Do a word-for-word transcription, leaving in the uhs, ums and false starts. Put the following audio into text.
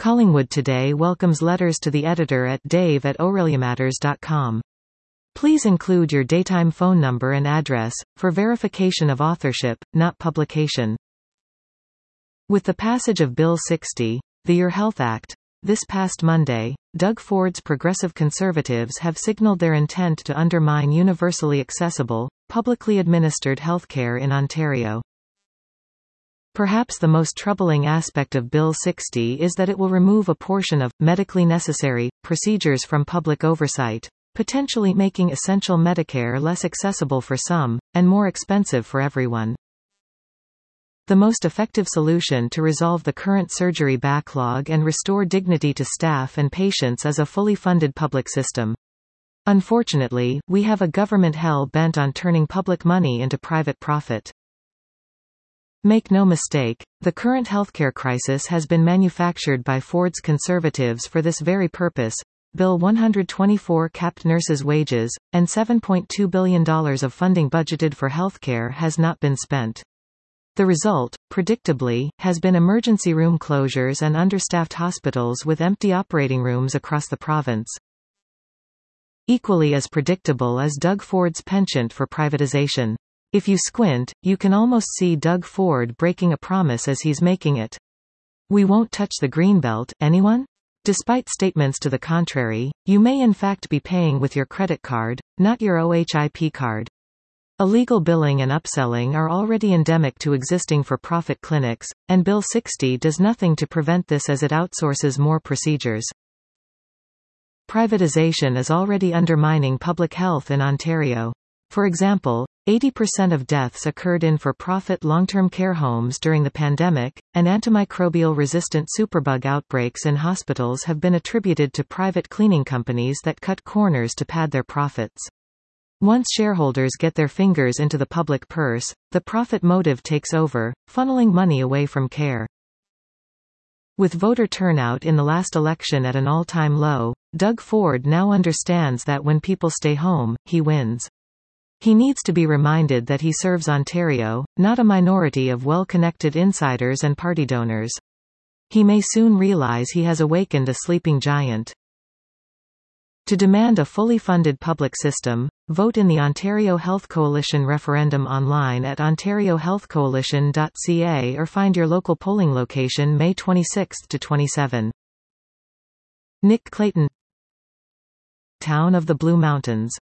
Collingwood Today welcomes letters to the editor at dave at aureliamatters dot com. Please include your daytime phone number and address, for verification of authorship, not publication. With the passage of Bill sixty, the Your Health Act, this past Monday, Doug Ford's Progressive Conservatives have signaled their intent to undermine universally accessible, publicly administered healthcare in Ontario. Perhaps the most troubling aspect of Bill sixty is that it will remove a portion of medically necessary procedures from public oversight, potentially making essential Medicare less accessible for some, and more expensive for everyone. The most effective solution to resolve the current surgery backlog and restore dignity to staff and patients is a fully funded public system. Unfortunately, we have a government hell-bent on turning public money into private profit. Make no mistake, the current healthcare crisis has been manufactured by Ford's Conservatives for this very purpose. Bill one twenty-four capped nurses' wages, and seven point two billion dollars of funding budgeted for healthcare has not been spent. The result, predictably, has been emergency room closures and understaffed hospitals with empty operating rooms across the province. Equally as predictable is Doug Ford's penchant for privatization. If you squint, you can almost see Doug Ford breaking a promise as he's making it. We won't touch the Greenbelt, anyone? Despite statements to the contrary, you may in fact be paying with your credit card, not your O H I P card. Illegal billing and upselling are already endemic to existing for-profit clinics, and Bill sixty does nothing to prevent this as it outsources more procedures. Privatization is already undermining public health in Ontario. For example, eighty percent of deaths occurred in for-profit long-term care homes during the pandemic, and antimicrobial-resistant superbug outbreaks in hospitals have been attributed to private cleaning companies that cut corners to pad their profits. Once shareholders get their fingers into the public purse, the profit motive takes over, funneling money away from care. With voter turnout in the last election at an all-time low, Doug Ford now understands that when people stay home, he wins. He needs to be reminded that he serves Ontario, not a minority of well-connected insiders and party donors. He may soon realize he has awakened a sleeping giant. To demand a fully funded public system, vote in the Ontario Health Coalition referendum online at ontario health coalition dot c a or find your local polling location May twenty-sixth to twenty-seventh. Nick Clayton, Town of the Blue Mountains.